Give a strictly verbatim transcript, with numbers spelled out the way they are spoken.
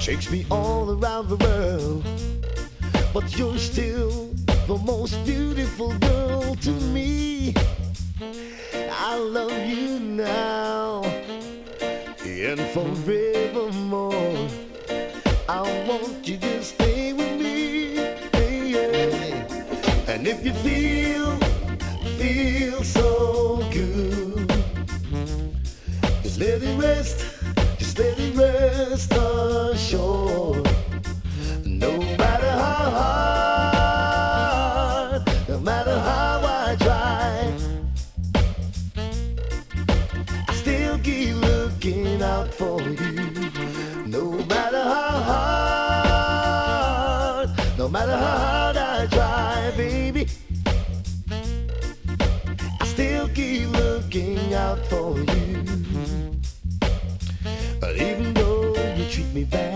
takes me all around the world, but you're still the most beautiful girl to me. I love you now and forevermore. I want you to stay with me, yeah. And if you feel, feel so good, just let it rest, just let it rest ashore. No matter how hard, no matter how I try, I still keep looking out for you. No matter how hard, no matter how hard I try, baby, I still keep looking out for you. But even though you treat me bad,